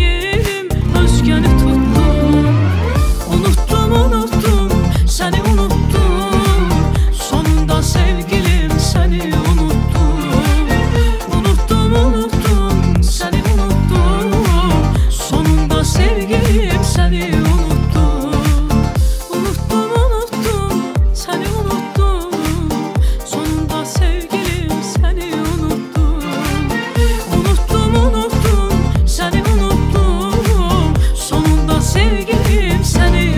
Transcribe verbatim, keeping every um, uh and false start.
sevgilim, özgəni tutdum. Unuttum, unuttum, səni unuttum. Sonunda sevgilim, səni unuttum. Unuttum, unuttum, səni unuttum. Sonunda sevgilim, səni unuttum. Unuttum, unuttum, səni unuttum. Sonunda sevgilim, səni unuttum. Unuttum, unuttum, səni unuttum. Sonunda sevgilim, səni